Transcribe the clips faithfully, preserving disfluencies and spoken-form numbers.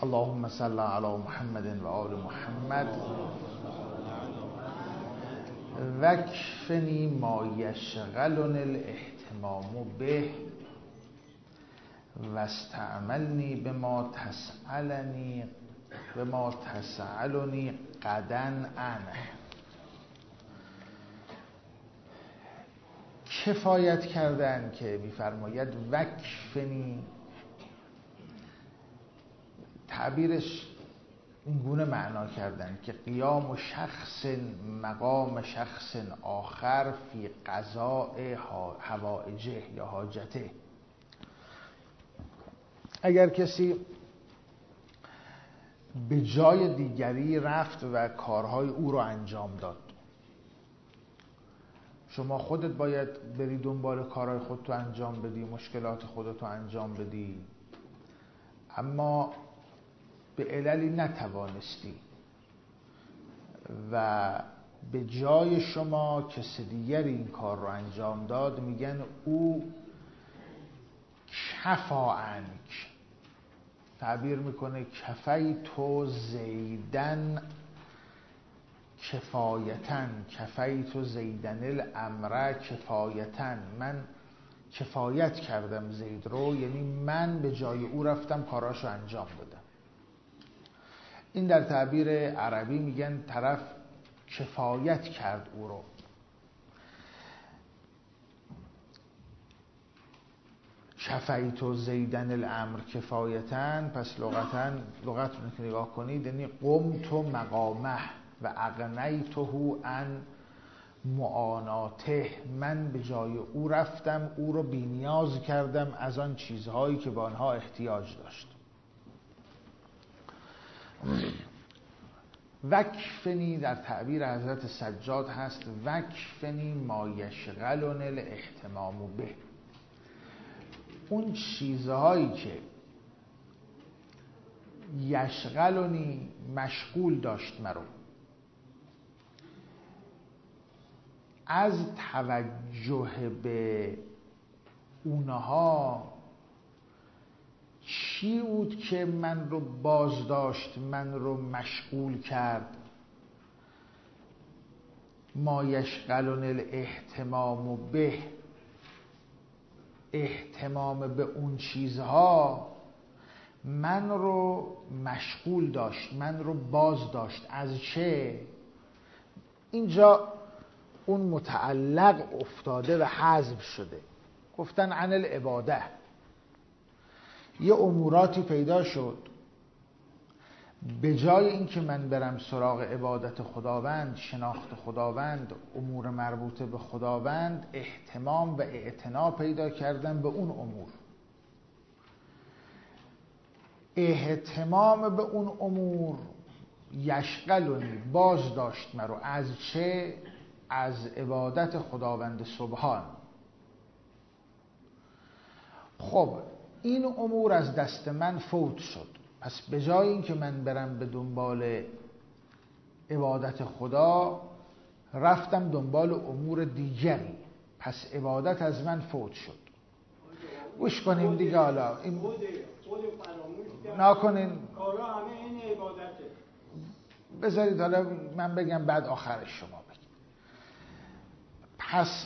اللهم صل علی محمد و آل محمد وکفنی ما یشغلنی الاهتمام به واستعملنی بما تسألنی بما تسألنی غدا عنه. کفایت کردن که میفرماید وکفنی، تعبیرش این گونه معنا کردن که قیام شخص مقام شخص آخر فی قضاء حوائجه یا حاجته. اگر کسی به جای دیگری رفت و کارهای او رو انجام داد، شما خودت باید بری دنبال کارهای خودت رو انجام بدی، مشکلات خودت رو انجام بدی، اما به عللی نتوانستی و به جای شما کسی دیگری این کار رو انجام داد، میگن او کفا عنک، تعبیر میکنه کفیت زیدن کفایتن، کفیت زیدن الامر کفایتن، من کفایت کردم زید رو، یعنی من به جای او رفتم کاراشو انجام دادم. این در تعبیر عربی میگن طرف کفایت کرد او رو. کفیت زیدن الامر کفایتن، پس لغتا لغت رو که نگاه کنید یعنی قمت مقامه و اغنیته عن معاناته، من به جای او رفتم او رو بی‌نیاز کردم از آن چیزهایی که به آنها احتیاج داشت. وکفنی در تعبیر حضرت سجاد هست وکفنی ما یشغلنی الاهتمام به، اون چیزهایی که یشغلنی مشغول داشت مرو از توجه به اونها، چی بود که من رو باز داشت، من رو مشغول کرد؟ ما یشغلنی الاهتمام به، اهتمام به اون چیزها من رو مشغول داشت، من رو باز داشت. از چه؟ اینجا اون متعلق افتاده و حذف شده، گفتن عن العباده. یه اموراتی پیدا شد، به جای اینکه من برم سراغ عبادت خداوند، شناخت خداوند، امور مربوطه به خداوند، اهتمام و اعتنا پیدا کردم به اون امور. اهتمام به اون امور یشغلنی باز داشت مرا از چه؟ از عبادت خداوند سبحان. خب این امور از دست من فوت شد، پس به جای اینکه من برم به دنبال عبادت خدا، رفتم دنبال امور دیگری، پس عبادت از من فوت شد. گوش کنیم دیگه، حالا این نکنین کارا همه این عبادته. بذارید حالا من بگم بعد آخرش شما بگید. پس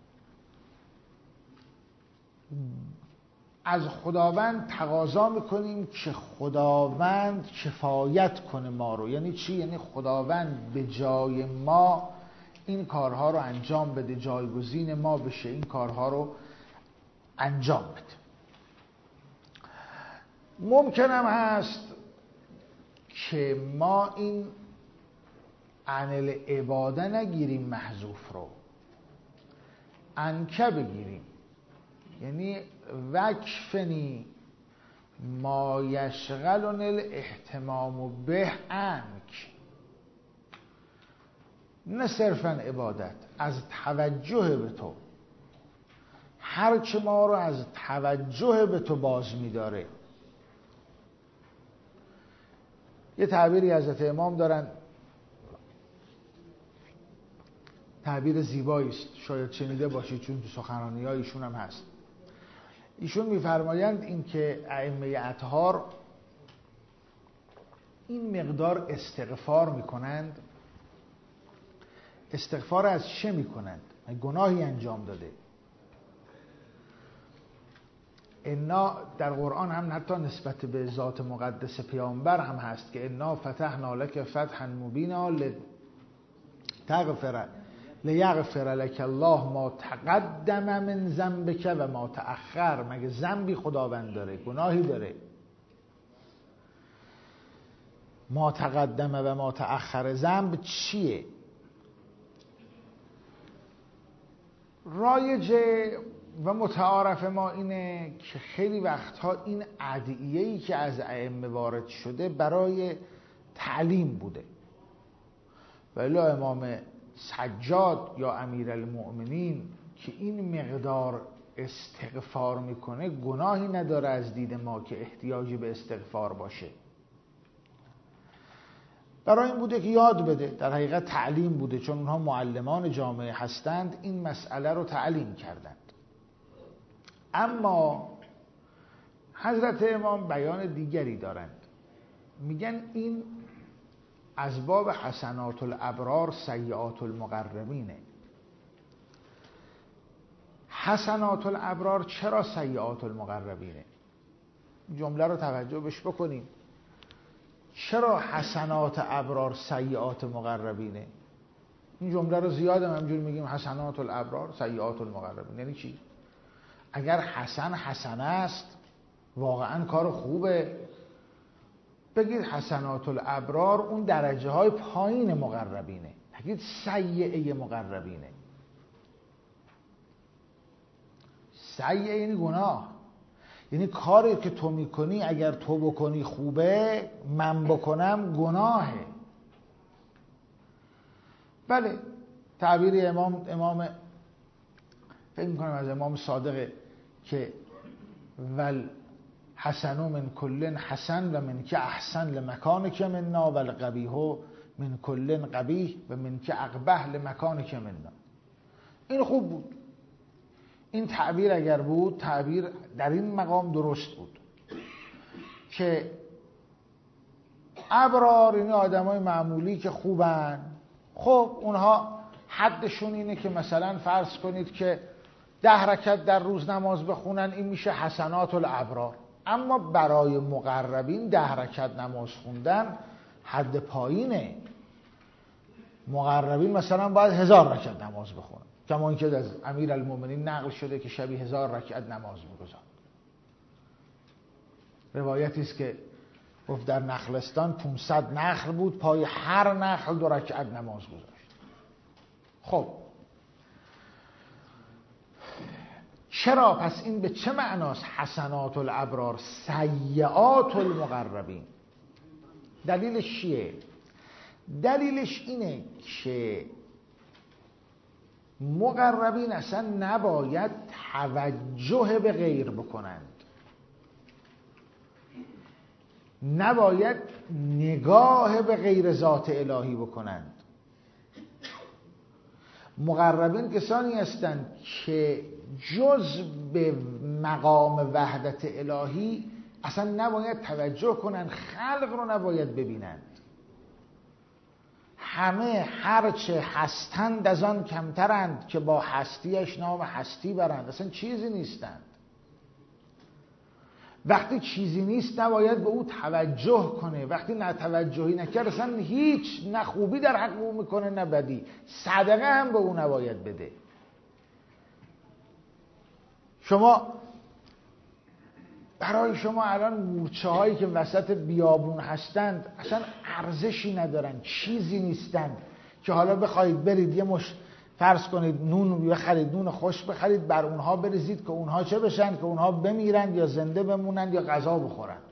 از خداوند تقاضا میکنیم که خداوند کفایت کنه ما رو. یعنی چی؟ یعنی خداوند به جای ما این کارها رو انجام بده، جایگزین ما بشه، این کارها رو انجام بده. ممکنم هست که ما این عن العباده نگیریم، محذوف رو انکه بگیریم، یعنی وکفنی ما یشغلنی الاهتمام به عنک، نه صرفا عبادت، از توجه به تو، هر چه ما رو از توجه به تو باز می‌داره. یه تعبیری حضرت امام دارن، تعبیر زیبایی است، شاید شنیده باشید چون تو سخنرانی‌های ایشون هم هست. ایشون می‌فرمایند این که ائمه اطهار این مقدار استغفار میکنند. استغفار از چه میکنند؟ گناهی انجام داده. انا در قرآن هم حتی نسبت به ذات مقدس پیامبر هم هست که انا فتحنا لک فتحا مبینا لتغفر لیغفر لک الله ما تقدم من ذنبک و ما تأخر. مگه ذنبی خداوند داره؟ گناهی داره؟ ما تقدم و ما تأخر، ذنب چیه؟ رایج و متعارف ما اینه که خیلی وقتها این ادعیه‌ای که از ائمه وارد شده برای تعلیم بوده. ولی امام سجاد یا امیرالمؤمنین که این مقدار استغفار میکنه گناهی نداره از دید ما که احتیاجی به استغفار باشه. برای این بوده که یاد بده، در حقیقت تعلیم بوده، چون اونها معلمان جامعه هستند این مسئله رو تعلیم کردند. اما حضرت امام بیان دیگری دارند، میگن این از باب حسنات الابرار سیئات المقربینه. حسنات الابرار چرا سیئات المقربینه؟ جمله رو توجه بش بکنیم. چرا حسنات ابرار سیئات مقربینه؟ این جمله رو زیاد همجور میگیم حسنات الابرار سیئات المقربین. یعنی چی؟ اگر حسن حسنه است واقعا کار خوبه، بگید حسنات الابرار اون درجه های پایین مقربینه، بگید سیئه مقربینه. سیئه یعنی گناه، یعنی کاری که تو میکنی اگر تو بکنی خوبه، من بکنم گناهه. بله تعبیر امام امام فکر میکنم از امام صادقه که ول حسن من کل حسن و من که احسن لمکانک منا والقبیح من کل قبیح و من که اقبح لمکانک منا. این خوب بود. این تعبیر اگر بود، تعبیر در این مقام درست بود که ابرار این آدمای معمولی که خوبن، خب اونها حدشون اینه که مثلا فرض کنید که ده رکعت در روز نماز بخونن، این میشه حسنات الابرار. اما برای مقربین ده رکعت نماز خوندن حد پایینه. مقربین مثلا باید هزار رکعت نماز بخونن، کما اینکه از امیرالمؤمنین نقل شده که شبی هزار رکعت نماز می‌گذارد. روایتی است که گفت در نخلستان پانصد نخل بود، پای هر نخل دو رکعت نماز گذاشت. خب چرا پس این به چه معناست حسنات الابرار سیئات المقربین؟ دلیلش چیه؟ دلیلش اینه که مقربین اصلا نباید توجه به غیر بکنند، نباید نگاه به غیر ذات الهی بکنند. مقربین کسانی هستند که جز به مقام وحدت الهی اصلا نباید توجه کنند، خلق رو نباید ببینند. همه هرچه هستند از آن کمترند که با هستیش نام هستی برند. اصلا چیزی نیستند. وقتی چیزی نیست نباید به او توجه کنه. وقتی نه توجهی نکرد اصلا هیچ، نه خوبی در حق او میکنه نه بدی. صدقه هم به او نباید بده. شما برای شما الان مورچه هایی که وسط بیابون هستند اصلا ارزشی ندارن، چیزی نیستند که حالا بخواید برید یه مش فرض کنید نون بخرید، نون خوش بخرید، بر اونها بریزید که اونها چه بشن؟ که اونها بمیرند یا زنده بمونند یا غذا بخورند.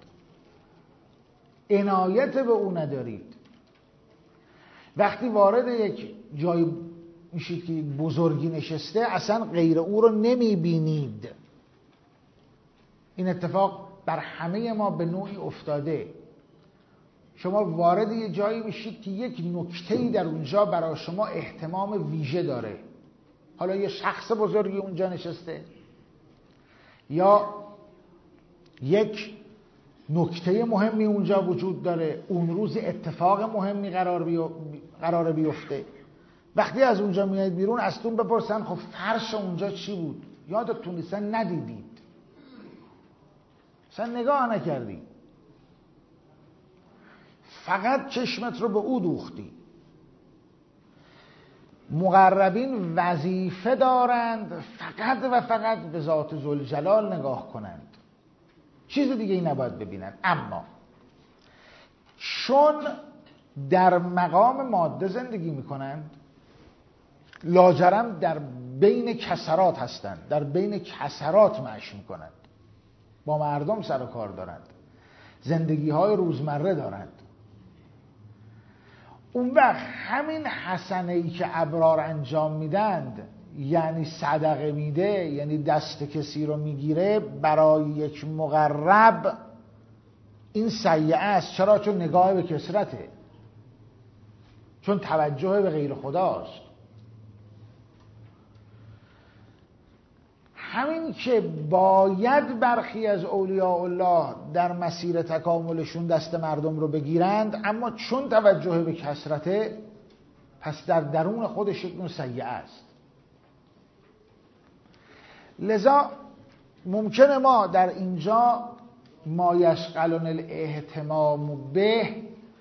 عنایت به او ندارید. وقتی وارد یک جای میشید که بزرگی نشسته اصلا غیر او رو نمیبینید. این اتفاق بر همه ما به نوعی افتاده. شما وارد یه جایی میشید که یک نکته‌ای در اونجا برای شما اهتمام ویژه داره. حالا یه شخص بزرگی اونجا نشسته، یا یک نکته مهمی اونجا وجود داره، اون روز اتفاق مهمی قرار بیو... قرار بیفته. وقتی از اونجا میایید بیرون ازتون بپرسن خب فرش اونجا چی بود؟ یادتون نیست، ندیدید، اصلا نگاه نکردی، فقط چشمت رو به او دوختی. مقربین وظیفه دارند فقط و فقط به ذات ذوالجلال نگاه کنند، چیز دیگه ای نباید ببینند. اما چون در مقام ماده زندگی میکنند، لاجرم در بین کسرات هستند، در بین کسرات معاش میکنند، با مردم سر و کار دارند، زندگی های روزمره دارند. اون وقت همین حسنه ای که ابرار انجام میدند، یعنی صدقه میده، یعنی دست کسی رو میگیره، برای یک مقرب این سیئه است. چرا؟ چون نگاه به کثرته، چون توجه به غیر خداست. همین که باید برخی از اولیاء الله در مسیر تکاملشون دست مردم رو بگیرند، اما چون توجه به کثرته، پس در درون خودش یک نوع سیئه است. لذا ممکنه ما در اینجا ما یشغلن الاهتمام به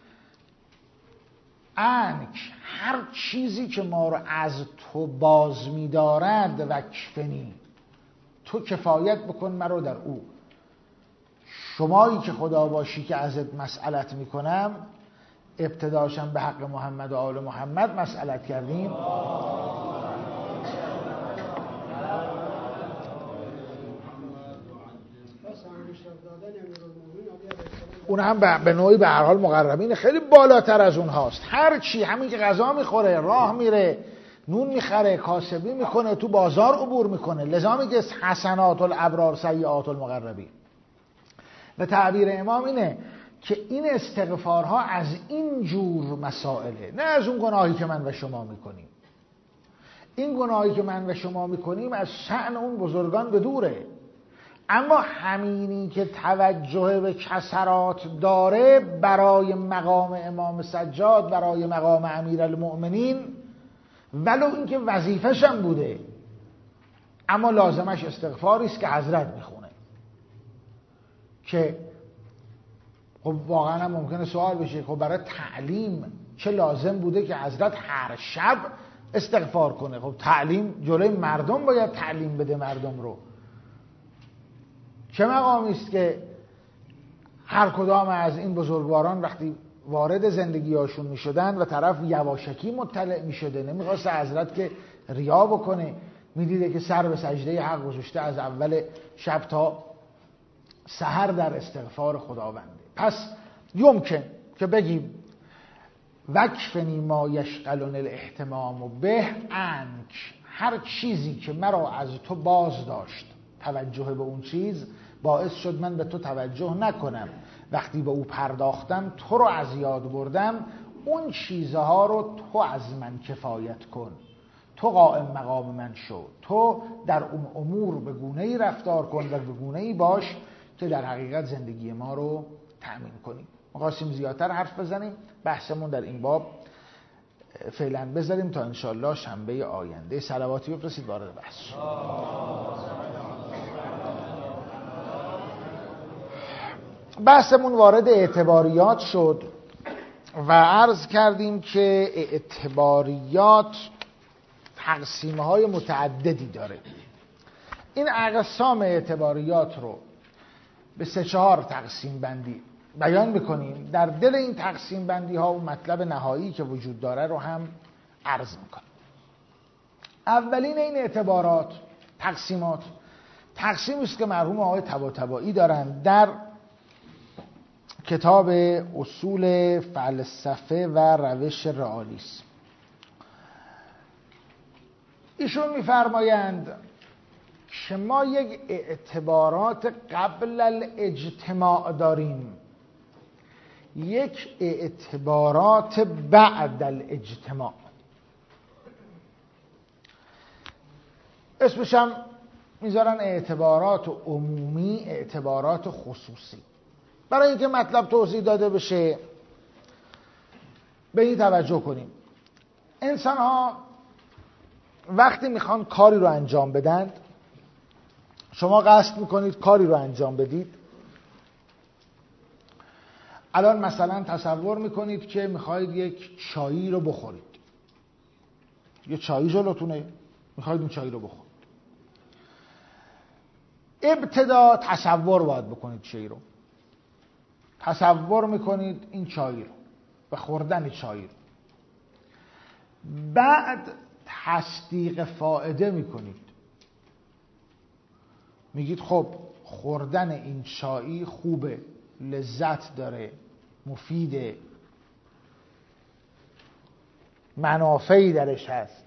انک، هر چیزی که ما رو از تو باز می‌دارد، وکفنی، تو کفایت بکن مرا در او. شمایی که خدا باشی که ازت مسئلت میکنم، ابتداشم به حق محمد و آل محمد مسئلت کردیم، اون هم به نوعی به هر حال مقربین خیلی بالاتر از اون هاست. هر چی، همین که غذا میخوره، راه میره، نون میخره، کاسبی میکنه، تو بازار عبور میکنه، لذا میگه حسنات الابرار سیئات المقربین. و تعبیر امام اینه که این استغفارها از این جور مسائله، نه از اون گناهی که من و شما میکنیم. این گناهی که من و شما میکنیم از شأن اون بزرگان به دوره، اما همینی که توجه به کسرات داره، برای مقام امام سجاد، برای مقام امیرالمؤمنین، ولو اینکه وظیفه‌ش هم بوده، اما لازمش استغفاری است که حضرت میخونه. که خب واقعا هم ممکنه سوال بشه، خب برای تعلیم چه لازم بوده که حضرت هر شب استغفار کنه؟ خب تعلیم جلوی مردم باید تعلیم بده مردم رو. چه مقامی است که هر کدام از این بزرگواران وقتی وارد زندگی هاشون می شدن و طرف یواشکی مطلع می شده، نمیخواست حضرت که ریا بکنه، می دیده که سر به سجده حق گذاشته از اول شب تا سحر در استغفار خداونده. پس یمکن که بگیم وکفنی ما یشغلن الاهتمام به انک، هر چیزی که مرا از تو باز داشت، توجه به اون چیز باعث شد من به تو توجه نکنم، وقتی به او پرداختم تو رو از یاد بردم، اون چیزها رو تو از من کفایت کن، تو قائم مقام من شو، تو در اون امور به گونه‌ای رفتار کن و به گونه‌ای باش که در حقیقت زندگی ما رو تأمین کنیم. می‌خواستیم زیادتر حرف بزنیم، بحثمون در این باب فعلا بذاریم تا انشالله شنبه آینده. صلواتی بفرستید وارد بحث. بحثمون وارد اعتباریات شد و عرض کردیم که اعتباریات تقسیم‌های متعددی داره. این اقسام اعتباریات رو به سه چهار تقسیم بندی بیان میکنیم. در دل این تقسیم بندی ها و مطلب نهایی که وجود داره رو هم عرض میکنیم. اولین این اعتبارات، تقسیمات، تقسیمی است که مرحوم آقای طباطبایی دارن در کتاب اصول فلسفه و روش رئالیسم. ایشون میفرمایند که ما یک اعتبارات قبل الاجتماع داریم، یک اعتبارات بعد الاجتماع. اسمش هم میذارن اعتبارات عمومی، اعتبارات خصوصی. برای اینکه مطلب توضیح داده بشه به این توجه کنیم. انسان ها وقتی میخوان کاری رو انجام بدن، شما قصد میکنید کاری رو انجام بدید. الان مثلا تصور میکنید که میخواید یک چایی رو بخورید، یه چایی جلوتونه، میخواید اون چایی رو بخورید. ابتدا تصور باید بکنید چایی رو، تصور میکنید این چایی رو و خوردن چایی رو. بعد تصدیق فائده میکنید، میگید خب خوردن این چایی خوبه، لذت داره، مفیده، منافعی درش هست.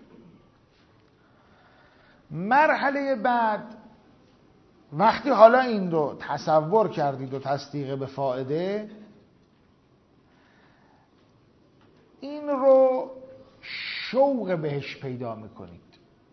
مرحله بعد وقتی حالا این رو تصور کردید و تصدیق به فائده، این رو شوق بهش پیدا میکنید.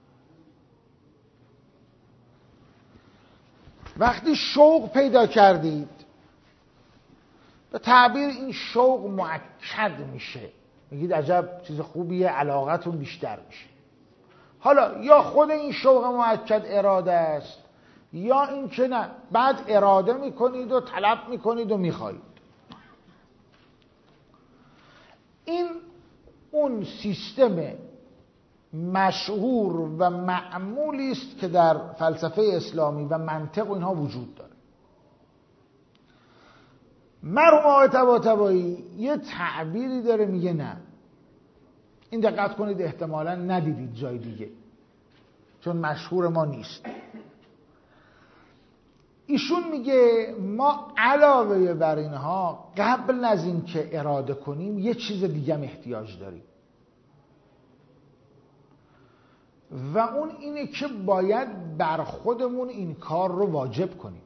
وقتی شوق پیدا کردید، به تعبیر این شوق مؤکد میشه، میگید عجب چیز خوبیه، علاقتون بیشتر میشه. حالا یا خود این شوق مؤکد اراده است، یا این که نه، بعد اراده میکنید و طلب میکنید و میخواید. این اون سیستم مشهور و معمولی است که در فلسفه اسلامی و منطق و اینها وجود داره. مرحوم آقای طباطبایی یه تعبیری داره، میگه نه، این دقت کنید احتمالاً ندیدید جای دیگه چون مشهور ما نیست. ایشون میگه ما علاوه بر اینها قبل از این که اراده کنیم یه چیز دیگه هم احتیاج داریم و اون اینه که باید بر خودمون این کار رو واجب کنیم.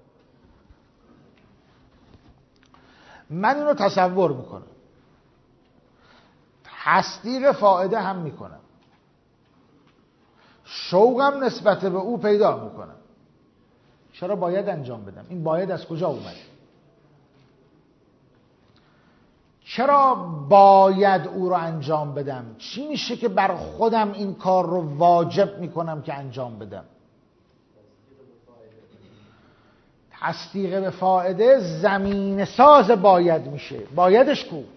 من اینو تصور میکنم، تصدیق فائده هم میکنم، شوقم نسبت به او پیدا میکنم. چرا باید انجام بدم؟ این باید از کجا اومده؟ چرا باید او رو انجام بدم؟ چی میشه که بر خودم این کار رو واجب میکنم که انجام بدم؟ تصدیق به فائده زمین ساز باید میشه. بایدش کو؟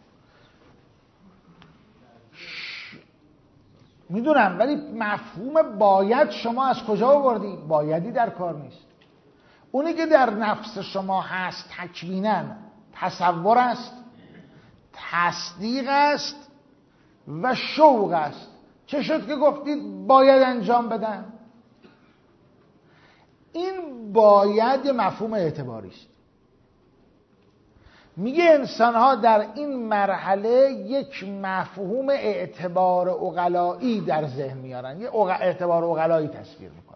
میدونم، ولی مفهوم باید شما از کجا آوردی؟ بایدی در کار نیست. اونی که در نفس شما هست تکویناً تصور است، تصدیق است و شوق است. چه شد که گفتید باید انجام بدم؟ این باید مفهوم اعتباری است. میگه انسان‌ها در این مرحله یک مفهوم اعتبار عقلایی در ذهن میارن، یه اعتبار عقلایی تصویر میکنن.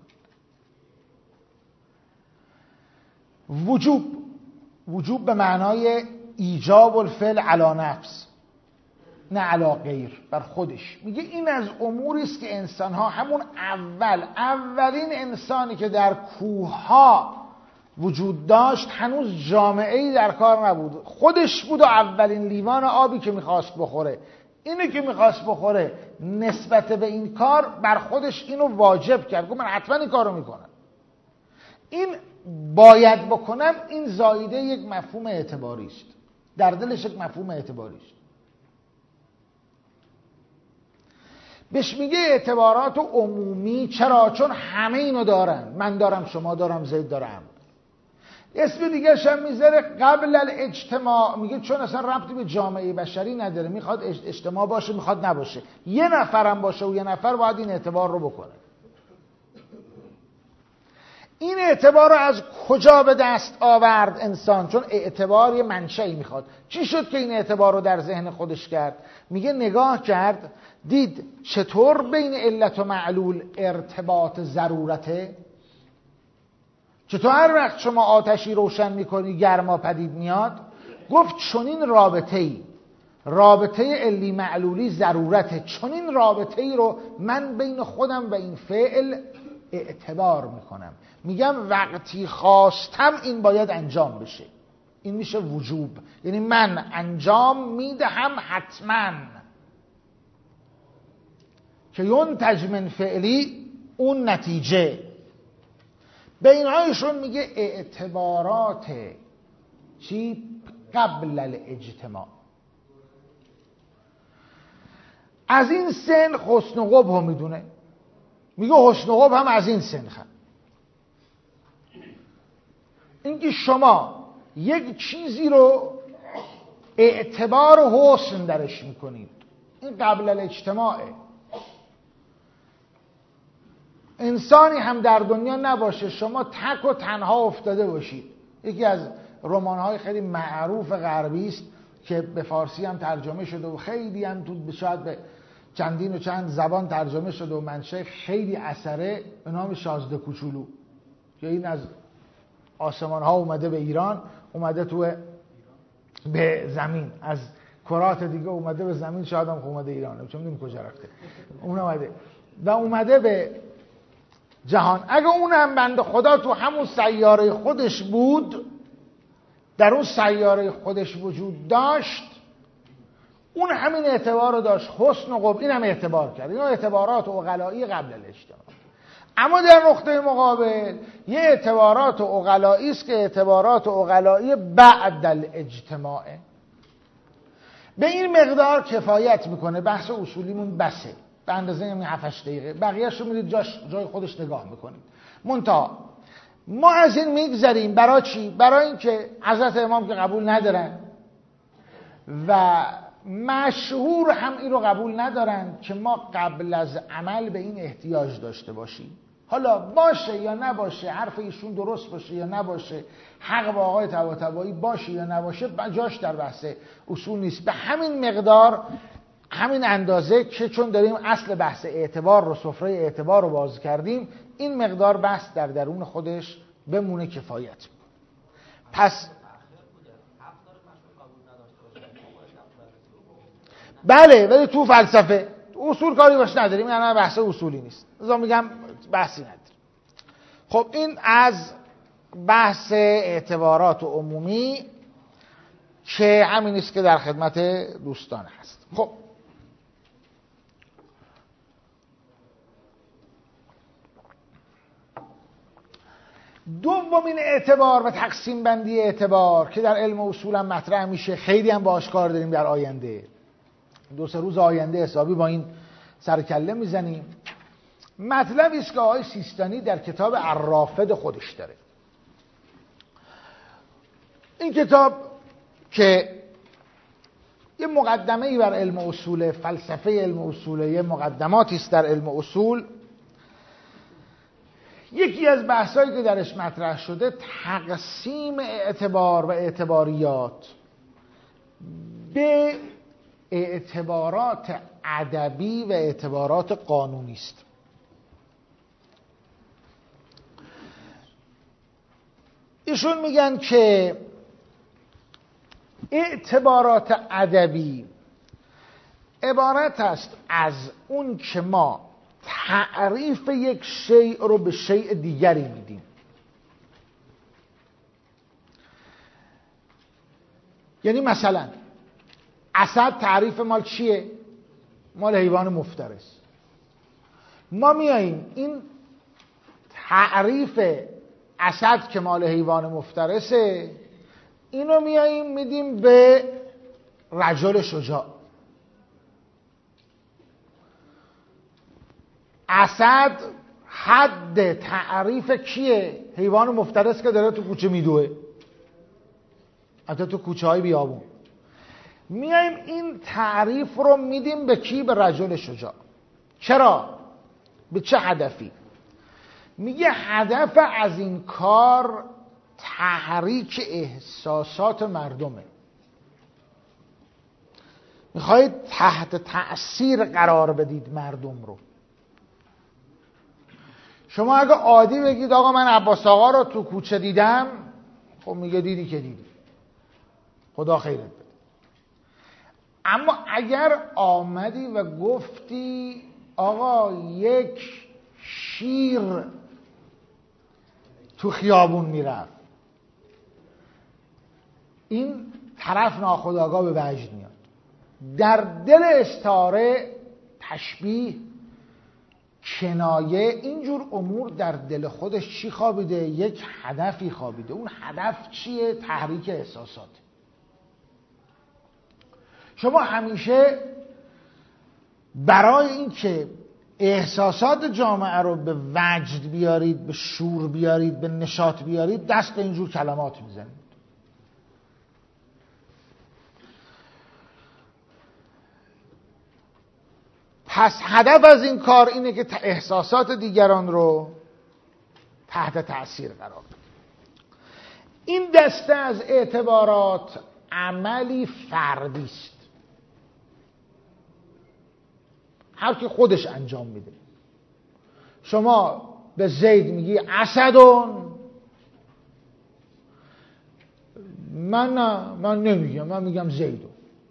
وجوب، وجوب به معنای ایجاب الفعل علی نفس، نه علی غیر، بر خودش. میگه این از اموری است که انسان‌ها همون اول اولین انسانی که در کوه‌ها وجود داشت هنوز جامعه‌ای در کار نبود، خودش بود و اولین لیوان آبی که میخواست بخوره، اینه که میخواست بخوره، نسبت به این کار بر خودش اینو واجب کرد، گفت من حتما این کارو میکنم. این باید بکنم، این زایده یک مفهوم اعتباری است، در دلش یک مفهوم اعتباری است. بهش میگه اعتبارات عمومی. چرا؟ چون همه اینو دارن، من دارم، شما دارم، زید دارم. اسم دیگه هم میذاره قبل الاجتماع، میگه چون اصلا ربطی به جامعه بشری نداره، میخواد اجتماع باشه میخواد نباشه، یه نفرم باشه و یه نفر باید این اعتبار رو بکنه. این اعتبار رو از کجا به دست آورد انسان؟ چون اعتبار یه منشأی میخواد. چی شد که این اعتبار رو در ذهن خودش کرد؟ میگه نگاه کرد، دید چطور بین علت و معلول ارتباط ضرورته. چطور هر وقت شما آتشی روشن میکنی گرما پدید میاد؟ گفت چنین رابطه ای، رابطه علی معلولی ضرورته، چنین رابطه ای رو من بین خودم و این فعل اعتبار میکنم. میگم وقتی خواستم این باید انجام بشه. این میشه وجوب، یعنی من انجام میدهم حتما که ینتج من فعلی اون نتیجه. به اینهایشون میگه اعتبارات چی؟ قبل الاجتماع. از این سن حسن و قبح میدونه، میگه حسن و قبح هم از این سن خواهد. اینکه شما یک چیزی رو اعتبار و حسن درش میکنید، این قبل الاجتماعه. انسانی هم در دنیا نباشه شما تک و تنها افتاده باشید. یکی از رمان‌های خیلی معروف غربی است که به فارسی هم ترجمه شده و خیلی هم تو شاید به چندین و چند زبان ترجمه شده و منشأ خیلی اثره، به نام شازده کوچولو، که این از آسمان ها اومده به ایران، اومده تو به زمین، از کرات دیگه اومده به زمین، شاید هم اومده ایرانه چون نمیدونم کجا رفته، اون اومده و اومده به جهان. اگه اون هم بنده خدا تو همون سیاره خودش بود، در اون سیاره خودش وجود داشت، اون همین اعتبار رو داشت، حسن و قبح، این هم اعتبار کرد. این اعتبارات عقلایی قبل الاجتماع. اما در نقطه مقابل یه اعتبارات عقلایی است که اعتبارات عقلایی بعد الاجتماعه. به این مقدار کفایت میکنه، بحث اصولیمون بسه، به اندازه همین هفت هشت دقیقه، بقیه‌اش رو میرید جاش جای خودش نگاه میکنید. منتها ما از این میگذریم. برای چی؟ برای اینکه حضرت امام که قبول ندارن و مشهور هم این رو قبول ندارن که ما قبل از عمل به این احتیاج داشته باشیم. حالا باشه یا نباشه، حرف ایشون درست باشه یا نباشه، حق با آقای طباطبایی باشه یا نباشه، جاش در بحث اصول نیست. به همین مقدار، همین اندازه که چون داریم اصل بحث اعتبار رو، سفره اعتبار رو باز کردیم، این مقدار بحث در درون خودش بمونه کفایت. پس بله، ولی تو فلسفه اصول کاری باش نداریم، یعنی بحث اصولی نیست، لذا میگم بحثی نداریم. خب این از بحث اعتبارات عمومی که همین است که در خدمت دوستان هست. خب دومین اعتبار و تقسیم بندی اعتبار که در علم اصول هم مطرح میشه، خیلی هم باهاش کار داریم در آینده، دو سه روز آینده حسابی با این سرکله میزنیم. مطلبی است که آقای سیستانی در کتاب الرافد خودش داره. این کتاب که یه مقدمه ای بر علم اصول، فلسفه علم اصول، یه مقدماتی است در علم اصول، یکی از بحثایی که درش مطرح شده تقسیم اعتبار و اعتباریات به اعتبارات ادبی و اعتبارات قانونی است. ایشون میگن که اعتبارات ادبی عبارت است از اون که ما تعریف یک شیء رو به شیء دیگری میدیم. یعنی مثلا اسد تعریف مال چیه؟ مال حیوان مفترس. ما میاییم این تعریف اسد که مال حیوان مفترسه، اینو میاییم میدیم به رجل شجاع. اسد حد تعریف کیه؟ حیوان مفترس که داره تو کوچه میدوه، حتی تو کوچه های بیابون. میایم این تعریف رو میدیم به کی؟ به رجل شجاع. چرا؟ به چه هدفی؟ میگه هدف از این کار تحریک احساسات مردمه. میخواید تحت تأثیر قرار بدید مردم رو. شما اگه عادی بگید آقا من عباس آقا رو تو کوچه دیدم، خب میگه دیدی که دیدی، خدا خیرت بده. اما اگر آمدی و گفتی آقا یک شیر تو خیابون میرفت، این طرف ناخودآگاه به وجد میاد. در دل استعاره، تشبیه، کنایه، اینجور امور در دل خودش چی خوابیده؟ یک هدفی خوابیده. اون هدف چیه؟ تحریک احساسات. شما همیشه برای اینکه احساسات جامعه رو به وجد بیارید، به شور بیارید، به نشاط بیارید، دست به اینجور کلمات میزنید. پس هدف از این کار اینه که احساسات دیگران رو تحت تأثیر قرار بده. این دسته از اعتبارات عملی فردی است، هر کی خودش انجام میده. شما به زید میگی اسدون، من نه، من نمیگم، من میگم زیدون.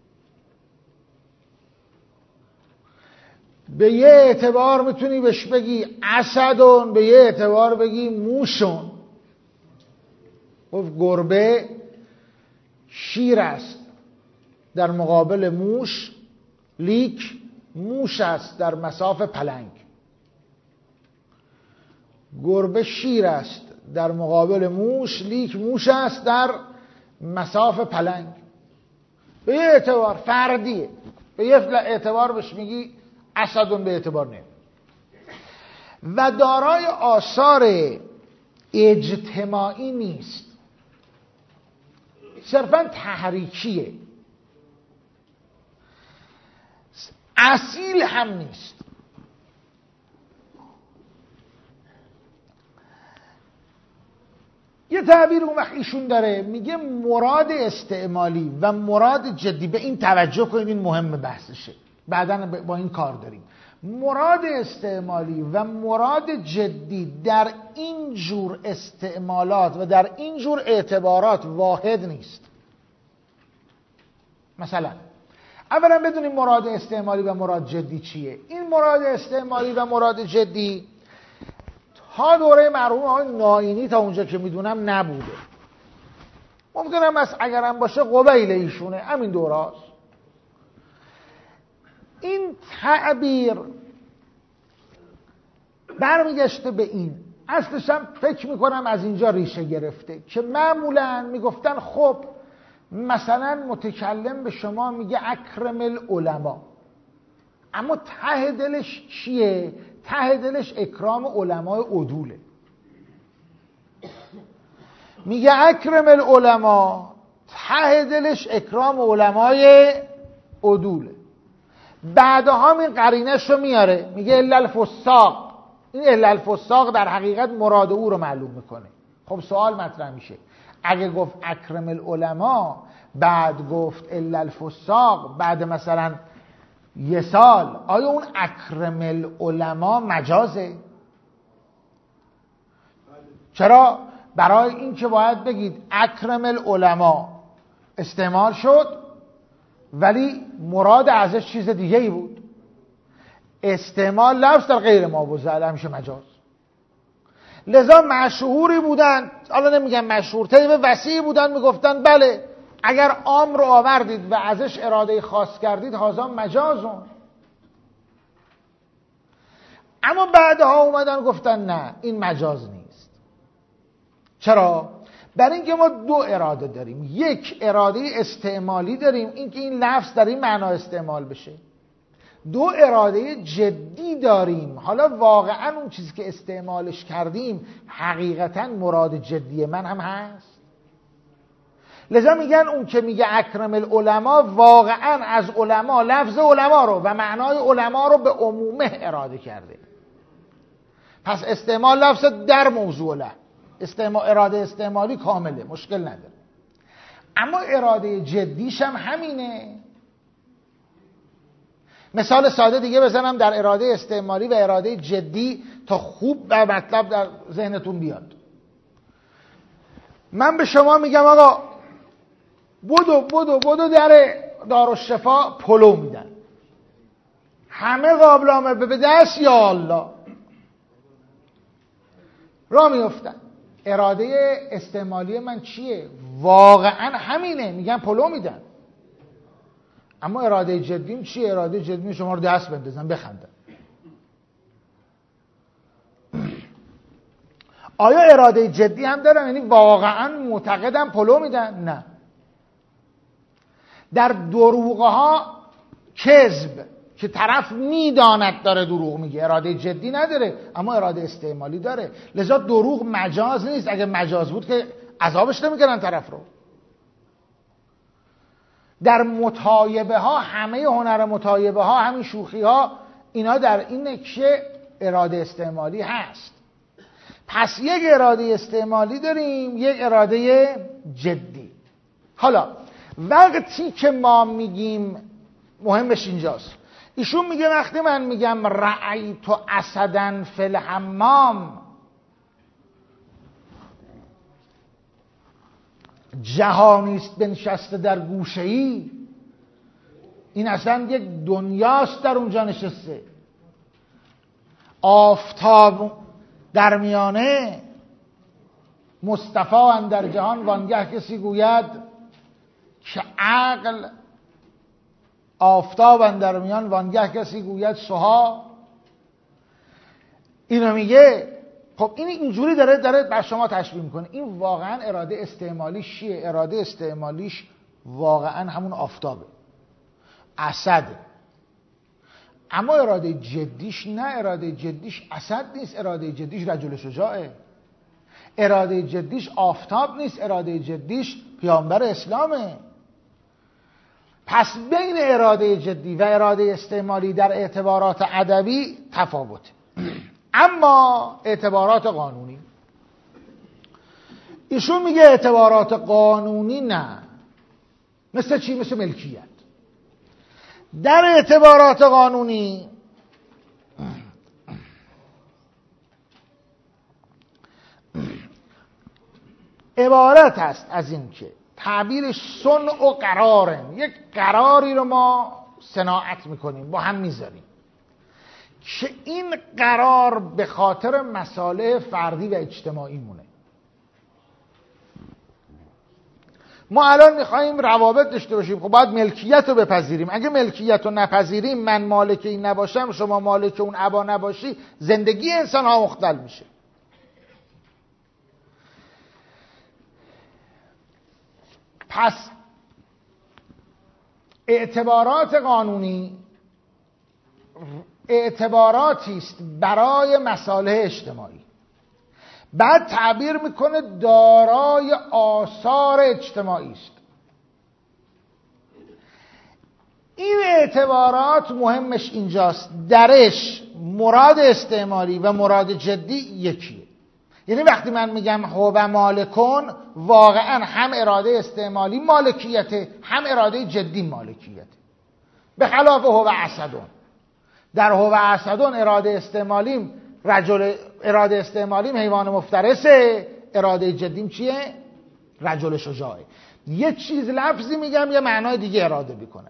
به یه اعتبار میتونی بهش بگی اسدون، به یه اعتبار بگی موشون. گفت گربه شیر است در مقابل موش، لیک موش است در مصاف پلنگ. گربه شیر است در مقابل موش، لیک موش است در مصاف پلنگ. به یه اعتبار فردیه، به یه اعتبار بهش میگی اسدون، به اعتبار نه. و دارای آثار اجتماعی نیست، صرفا تحریکیه، اصیل هم نیست. یه تعبیر اون وقت ایشون داره، میگه مراد استعمالی و مراد جدی. به این توجه کنید، این مهم بحثشه، بعداً با این کار داریم. مراد استعمالی و مراد جدی در این جور استعمالات و در این جور اعتبارات واحد نیست. مثلا اولا بدونیم مراد استعمالی و مراد جدی چیه. این مراد استعمالی و مراد جدی تا دوره مرحوم آقای ناینی تا اونجا که میدونم نبوده. ممکنم از اگرم باشه قبیل ایشونه، همین دوره هاست. این تعبیر برمیگشته به این، اصلش هم فکر میکنم از اینجا ریشه گرفته که معمولا میگفتن خب مثلا متکلم به شما میگه اکرم العلماء، اما ته دلش چیه؟ ته دلش اکرام علماء عدوله. میگه اکرم العلماء، ته دلش اکرام علمای عدوله. بعدها این قرینش رو میاره، میگه الا الفساق. این الا الفساق در حقیقت مراد او رو معلوم میکنه. خب سوال مطرح میشه، اگه گفت اکرم العلماء بعد گفت الا الفساق بعد مثلا یه سال، آیا اون اکرم العلماء مجازه؟ چرا؟ برای این که باید بگید اکرم العلماء استعمال شد ولی مراد ازش چیز دیگه ای بود. استعمال لفظ در غیر ما وضع همیشه مجاز. لذا مشهوری بودن، حالا نمیگم مشهور، طیب وسیعی بودن، میگفتن بله اگر عام رو آوردید و ازش اراده خاص کردید هازا مجازون. اما بعدها اومدن گفتن نه این مجاز نیست. چرا؟ برای اینکه ما دو اراده داریم. یک اراده استعمالی داریم، اینکه این لفظ در این معنا استعمال بشه. دو اراده جدی داریم، حالا واقعا اون چیزی که استعمالش کردیم حقیقتا مراد جدی من هم هست. لذا میگن اون که میگه اکرم العلماء واقعا از علما لفظ علما رو و معنای علما رو به عمومه اراده کرده. پس استعمال لفظ در موضوع له، استعمال اراده استعمالی کامله، مشکل نداره. اما اراده جدیش هم همینه. مثال ساده دیگه بزنم در اراده استعمالی و اراده جدی تا خوب به مطلب در ذهنتون بیاد. من به شما میگم آقا بدو بدو بدو در دارالشفا پلو میدن، همه قابلامه به دست، یا الله را میفتن. اراده استعمالی من چیه؟ واقعا همینه، میگن پلو میدن. اما اراده جدیم چیه؟ اراده جدیم شما رو دست بندازن بخندن. آیا اراده جدی هم دارن؟ یعنی واقعا معتقدن پلو میدن؟ نه. در دروغها کذب که طرف میداند داره دروغ میگه اراده جدی نداره، اما اراده استعمالی داره. لذا دروغ مجاز نیست. اگه مجاز بود که عذابش نمیکردن طرف رو. در متایبه ها، همه هنر متایبه ها، همین شوخی ها، اینا در اینه که اراده استعمالی هست. پس یک اراده استعمالی داریم، یک اراده جدی. حالا وقتی که ما میگیم، مهمش اینجاست، ایشون میگه وقتی من میگم رأیت اسدن فی الحمام، جهانیست بنشسته در گوشه‌ای، این اصلا یک دنیاست در اونجا نشسته. آفتاب در میانه، مصطفی اندر جهان، وانگه کسی گوید که عقل. آفتاب اندر میان، وانگه کسی گوید سها. اینو میگه. خب این اینجوری داره داره بر شما تشبیه میکنه. این واقعا اراده استعمالیش چیه؟ اراده استعمالیش واقعا همون آفتابه، اسده. اما اراده جدیش نه، اراده جدیش اسد نیست، اراده جدیش رجل شجاعه. اراده جدیش آفتاب نیست، اراده جدیش پیامبر اسلامه. پس بین اراده جدی و اراده استعمالی در اعتبارات ادبی تفاوته. اما اعتبارات قانونی، ایشون میگه اعتبارات قانونی نه. مثل چی؟ مثل ملکیت. در اعتبارات قانونی عبارت است از این که تعبیرش صنع و قراره، یک قراری رو ما صناعت میکنیم، با هم میذاریم که این قرار به خاطر مصالح فردی و اجتماعی مونه. ما الان میخواییم روابط داشته باشیم، خب باید ملکیت رو بپذیریم. اگه ملکیت رو نپذیریم، من مالک این نباشم، شما مالک اون ابا نباشی، زندگی انسان ها مختل میشه. پس اعتبارات قانونی اعتباراتی است برای مصالح اجتماعی. بعد تعبیر میکنه دارای آثار اجتماعی است. این اعتبارات مهمش اینجاست، درش مراد استعمالی و مراد جدی یکیه. یعنی وقتی من میگم هو مالکون، واقعا هم اراده استعمالی مالکیته، هم اراده جدی مالکیته. به خلاف هو اسدون. در هو اسدون اراده استعمالیم رجل، اراده استعمالیم حیوان مفترسه، اراده جدیم چیه؟ رجل شجاعه. یه چیز لفظی میگم، یه معنای دیگه اراده میکنه.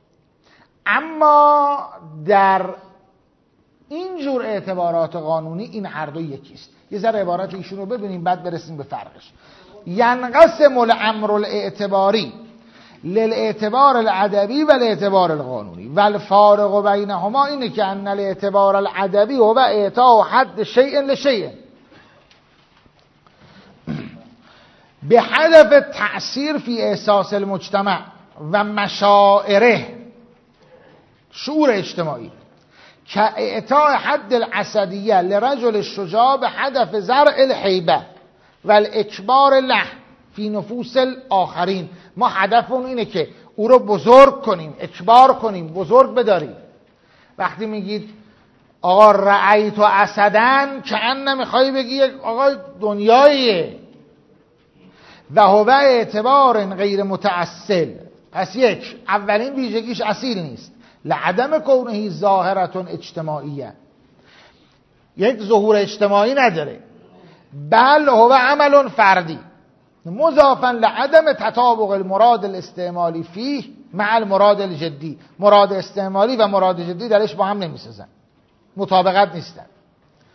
اما در اینجور اعتبارات قانونی این هر دو یکیست. یه ذره عبارت ایشون رو ببینیم، بعد برسیم به فرقش. ینقسم الامر الاعتباری للاعتبار الادبی و الاعتبار القانونی و الفارق بینهما اینه که ان الاعتبار الادبی هو اعطاء حد شیء لشیء به هدف تأثیر فی احساس المجتمع و مشاعره، شعور اجتماعی، که اعطاء حد الاسدیه لرجل الشجاع به هدف زرع الهیبه و الاکبار له فی نفوس الاخرین. ما هدفمون اینه که او رو بزرگ کنیم، اکبار کنیم، بزرگ بداریم. وقتی میگید آقا رأیت و اسدن، که ان نمیخوای بگی آقا دنیاییه. و هو اعتبار غیر متأصل. پس یک، اولین ویژگیش اصیل نیست، لعدم کونه ظاهرتون اجتماعیه، یک ظهور اجتماعی نداره، بل هو عمل فردی مضافا لعدم تطابق المراد الاستعمالی فیه مع المراد الجدی. مراد استعمالی و مراد جدی درش با هم نمیسازن، مطابقت نیستن.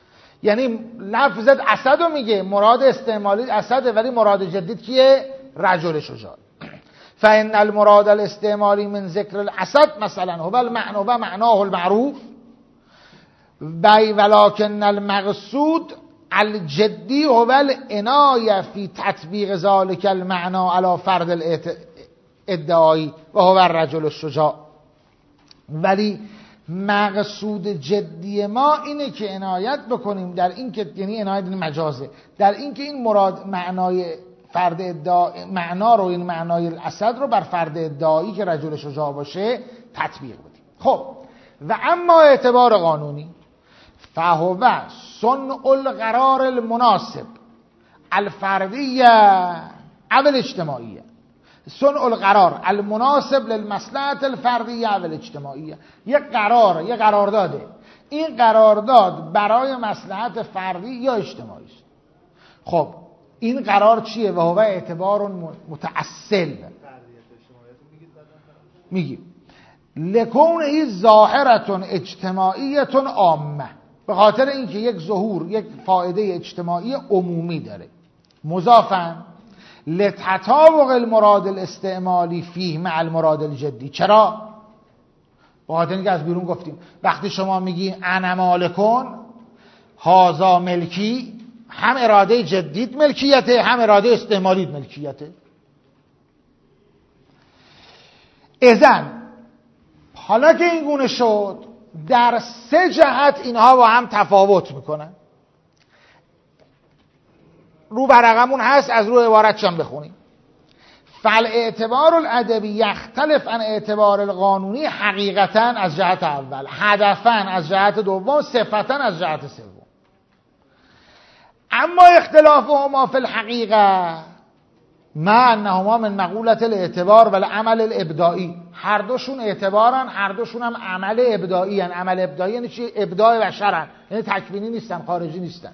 یعنی لفظت اسد رو میگه، مراد استعمالی اسده، ولی مراد جدید کیه؟ رجل شجاع. فإن المراد الاستعمالی من ذکر الاسد مثلا هو المعنى و معناه المعروف بی ولکن المقصود الجدی هو العنایه فی تطبیق ذلك المعنى على فرد الادعایی و هو الرجل الشجاع. ولی مقصود جدی ما اینه که عنایت بکنیم در این که، یعنی عنایت مجازه، در این که این مراد معنای فرد ادعا معنا رو، این معنای الاسد رو بر فرد ادعایی که رجل شجاع باشه تطبیق بدیم. خب و اما اعتبار قانونی فهو صنع القرار المناسب الفردیه او الاجتماعیه. صنع القرار المناسب للمصلحه الفردیه و الاجتماعیه. یک قرار، یک قرارداده، این قرارداد برای مصلحت فردی یا اجتماعی است. خب این قرار چیه؟ و هو اعتبار متأصل میگیم لکونه ظاهرتون اجتماعیتون عامه، به خاطر اینکه یک ظهور، یک فایده اجتماعی عمومی داره. مضافاً لتطابق المراد الاستعمالی فیه مع المراد الجدی. چرا؟ به خاطر اینکه از بیرون گفتیم وقتی شما میگی انا مالکون هازا ملکی، هم اراده جدید ملکیته، هم اراده استعمالی ملکیته. اذن حالا که این گونه شد، در سه جهت اینها با هم تفاوت میکنن. رو برقمون هست، از رو عبارتشان بخونیم. فالاعتبار الادبی یختلف عن اعتبار القانونی حقیقتا از جهت اول، هدفا از جهت دوم، صفتا از جهت سوم. اما اختلافهما فی الحقیقه ما انهما من مقولة الاعتبار و العمل الابداعی. هر دوشون اعتبارن، هر دوشون هم عمل ابداعی هن. عمل ابداعی یعنی چی؟ ابداع بشرن، یعنی تکوینی نیستن، خارجی نیستن.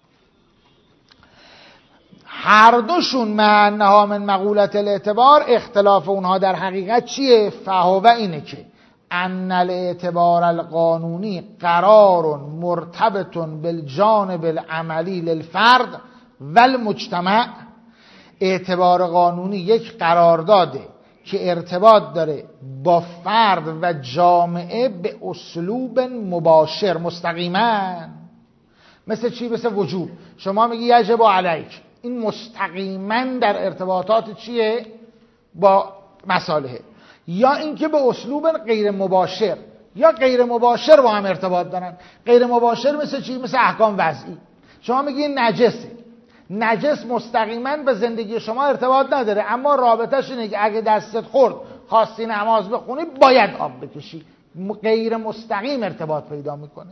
هر دوشون معناها من مقولة الاعتبار، اختلاف اونها در حقیقت چیه؟ فهو اینه که ان الاعتبار القانونی قرار مرتبط بالجانب العملی للفرد و المجتمع. اعتبار قانونی یک قرارداده که ارتباط داره با فرد و جامعه به اسلوب مباشر، مستقیما. مثل چی؟ مثل وجوب. شما میگی یجب علیک، این مستقیما در ارتباطات چیه؟ با مصالحه. یا اینکه به اسلوب غیر مباشر یا غیر مباشر با هم ارتباط دارن. غیر مباشر مثل چی؟ مثل احکام وضعی. شما میگی نجسه، نجس مستقیما به زندگی شما ارتباط نداره، اما رابطش اینه که اگه دستت خورد خواستی نماز بخونی باید آب بکشی. غیر مستقیم ارتباط پیدا میکنه.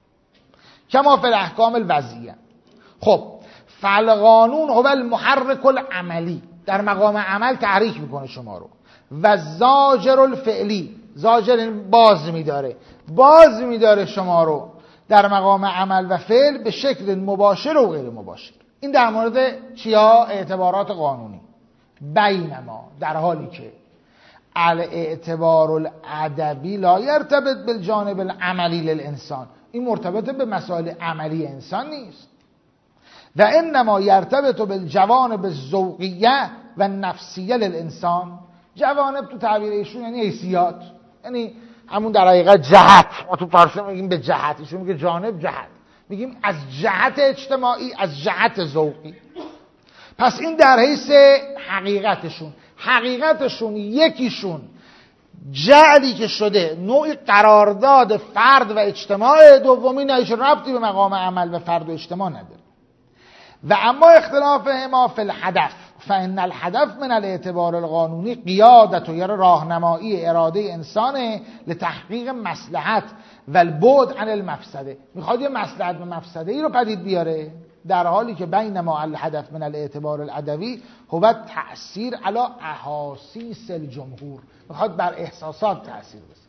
کما فی الاحکام الوضعیه. خب فالقانون هو المحرک العملی، در مقام عمل تحریک میکنه شما رو. و زاجر الفعلی، زاجر باز میداره، باز میداره شما رو در مقام عمل و فعل به شکل مباشر و غیر مباشر. این در مورد چیا؟ اعتبارات قانونی. بینما در حالی که الاعتبار الادبی لا یرتبط بالجانب العملی للانسان، این مرتبط به مسائل عملی انسان نیست. و انما یرتبط بالجوانب الذوقیه و نفسیه للانسان. جوانب تو تعبیر ایشون یعنی حیثیات، یعنی همون در حقیقت جهت. ما تو فارسی میگیم به جهت، ایشون میگه جانب جهت، میگیم از جهت اجتماعی، از جهت ذوقی. پس این در حیث حقیقتشون. حقیقتشون یکیشون جعلی که شده نوعی قرارداد فرد و اجتماع، دومی نهیش ربطی به مقام عمل و فرد و اجتماع نداره. و اما اختلافهما فی الهدف فان الهدف من الاعتبار القانونی قیادت و یا راهنمایی اراده انسان لتحقیق مصلحت و البعد عن المفسده. میخواد یه مصلحت و مفسده ای رو پدید بیاره، در حالی که بینما الهدف من الاعتبار الادبی هو تأثیر علی احاسیس الجمهور، میخواد بر احساسات تأثیر بذاره.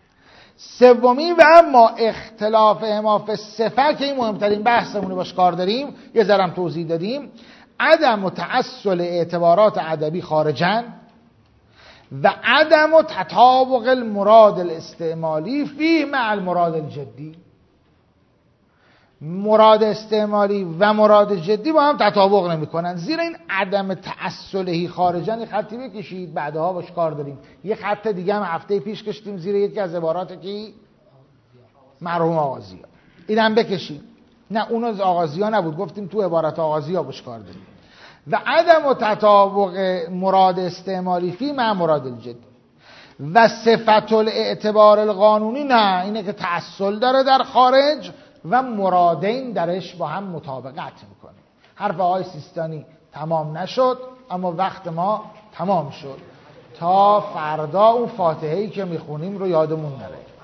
سومی و اما اختلافهما فی الصفه، که این مهمترین بحثمونه، باش کار داریم، یه ذرم توضیح دادیم. عدم تعسل اعتبارات ادبی خارجاً و عدم تطابق المراد الاستعمالی فیه مع المراد الجدی. مراد استعمالی و مراد جدی با هم تطابق نمی کنن. زیر این عدم تعسلهی خارجن خطی بکشید، بعدها باش کار داریم. یه خط دیگه هم هفته پیش کشیدیم زیر یکی از عبارات کی مرحوم آغازی ها، این هم بکشید. نه اون از آغازی ها نبود، گفتیم تو عبارت آغازی ها باش کار داریم. و عدم و تطابق مراد استعمالی فی مع مراد الجدی و صفت الاعتبار القانونی، نه اینه که تعسل داره در خارج و مرادین درش با هم مطابقت میکنه. حرف آقای سیستانی تمام نشد اما وقت ما تمام شد. تا فردا اون فاتحه‌ای که میخونیم رو یادمون نره.